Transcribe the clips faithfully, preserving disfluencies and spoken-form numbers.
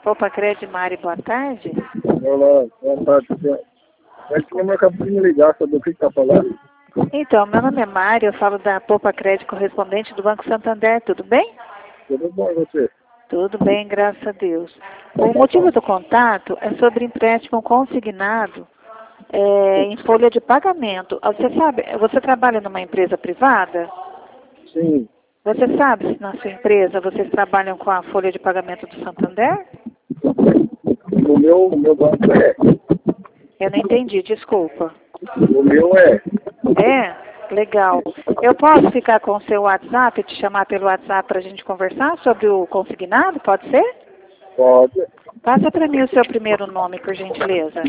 Poupa Crédito, Mari, boa tarde. Olá, boa tarde. É que eu acabei de me ligar sobre o que está falando. Então, meu nome é Mari, eu falo da Poupa Crédito, correspondente do Banco Santander, tudo bem? Tudo bom e você? Tudo bem, graças a Deus. O motivo do contato é sobre empréstimo consignado é, em folha de pagamento. Você sabe, você trabalha numa empresa privada? Sim. Você sabe se na sua empresa vocês trabalham com a folha de pagamento do Santander? O meu, o meu banco é. Eu não entendi, desculpa. O meu é. É? Legal. Eu posso ficar com o seu WhatsApp e te chamar pelo WhatsApp para a gente conversar sobre o consignado? Pode ser? Pode. Passa para mim o seu primeiro nome, por gentileza.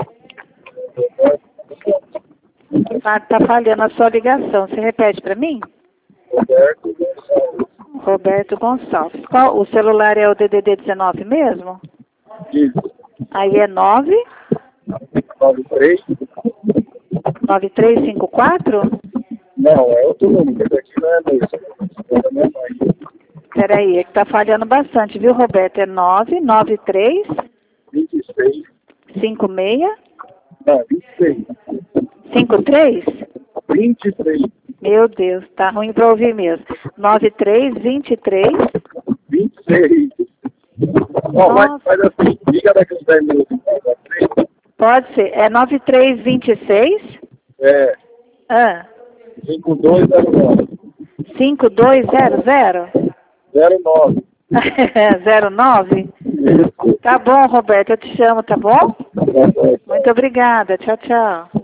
Ah, tá falhando a sua ligação. Você repete para mim? Roberto Gonçalves. Roberto Gonçalves. Qual, o celular é o D D D dezenove mesmo? Isso. Aí é nove nove três? nove três cinco quatro? Não, é outro número. Esse aqui não é meu. É da minha mãe. Peraí, é que tá falhando bastante, viu, Roberto? É nove nove três vinte e seis. cinco seis Não, vinte e seis. cinco três? vinte e três. Meu Deus, tá ruim para ouvir mesmo. nove três dois três. vinte e seis. Não, mas faz assim. Liga daqui uns dez minutos. Pode ser. É nove três dois seis? É. Ah. cinco dois zero nove. cinco dois zero zero? zero nove. zero nove? Tá bom, Roberto, eu te chamo, tá bom? Muito obrigada. Tchau, tchau.